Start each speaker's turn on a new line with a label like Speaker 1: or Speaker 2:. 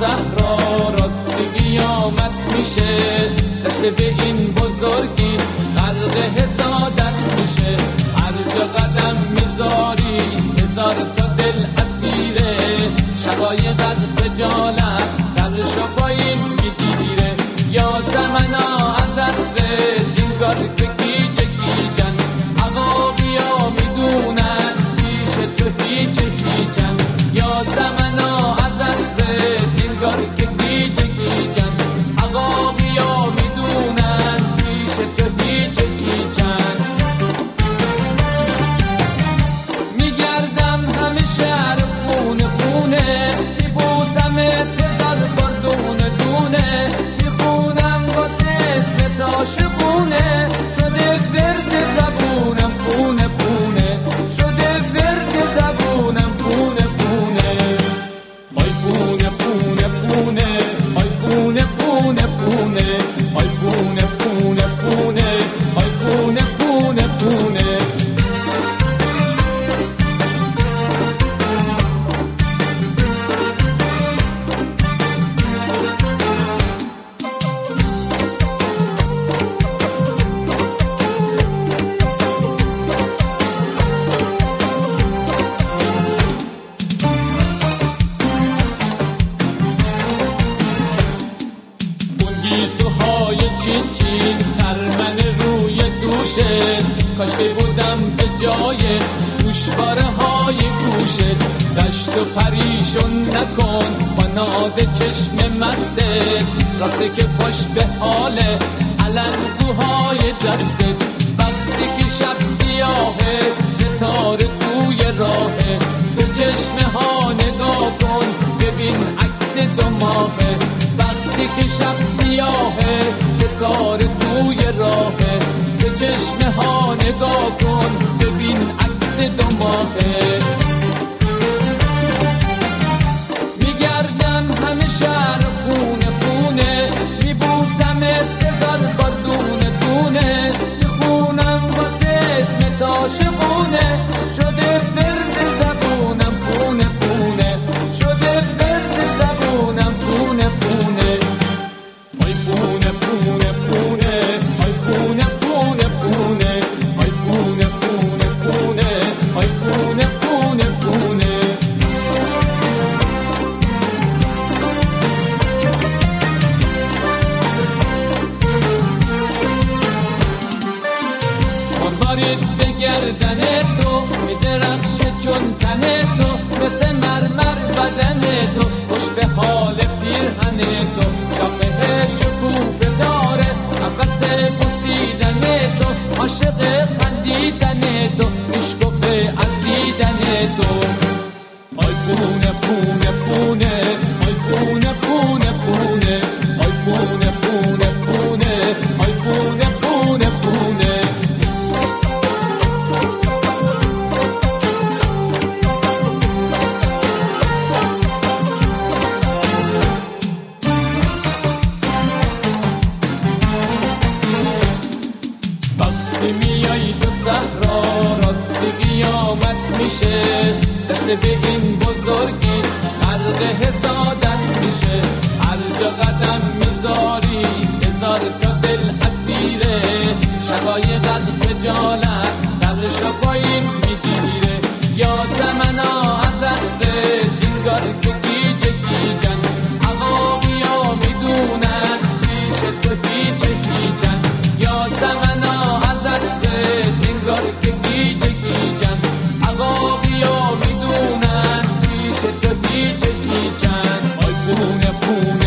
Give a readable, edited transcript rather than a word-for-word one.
Speaker 1: صحرا راستی قیامت میشه، دشت به این بزرگی غرق حسادت میشه. هر جا قدم میذاری هزار تا دل اسیره، شقایقت خجالت سرشو پایین میگیره. یا زمنا ازت به دینگار که گیجه گیجن، عقابیا میدونن پیش تو هیچ هیچن. یا زمنا ازت به دینگار که گیجه گیجن، عقابیا میدونن پیش تو هیچ هیچن. میگردم همه شهر خونه خونه، میبوسمت هزار بار دونه دونه، میخونم واسه اسمت عاشقونه. شده ورد زبونم پونه پونه، شده ورد زبونم پونه پونه. آی پونه پونه پونه، آی پونه پونه پونه، آی پونه پونه پونه، آی پونه پونه پونه. گیسوهای چین چین خرمن روی دوشه، کاش که بودم به جای گوشواره های گوشه. دشت و پریشون نکن با ناز چشم مسته، راسته که خوش به حاله علنگوهای دستت. وقتی که شب سیاهه ستاره توی راهه، تو چشمه ها نگاه کن ببین عکس دو ماهه. وقتی که شب سیاهه ستاره توی راهه، به چشمه ها نگاه کن ببین عکس دو ماهه. میگردم همه شهر خونه خونه، میبوسمت هزار بار دونه دونه، میخونم واسه اسمت عاشقونه. شده ورد زبونم پونه پونه، شده ورد زبونم پونه پونه. آی پونه پونه پونه، آی پونه پونه پونه، آی پونه پونه پونه، آی پونه پونه پونه. مروارید به گردن تو میدرخشه چون تن تو، مثل مرمر بدن تو خوش به حال پیرهن تو. شاخه شکوفه داره نفس بوسیدن تو، عاشق خندیدن تو میشکفه از دیدن تو. آی پونه پونه پونه، آی پونه پونه پونه، آی پونه پونه پونه، آی پونه پونه پونه. میای تو صحرا راستی قیامت میشه، دشت به این بزرگی غرق حسادت میشه. هر جا قدم میذاری هزار تا دل اسیره، شقایقت خجالت سرشو پایین میگیره. یا زمنا ازت به دینگار که گیجه گیجن، عقابیا میدونن پیش تو هیچ هیچن. یا زمنا دینگار که گیجه گیجن، عقابیا میدونن پیش تو هیچ هیچن. آی پونه پونه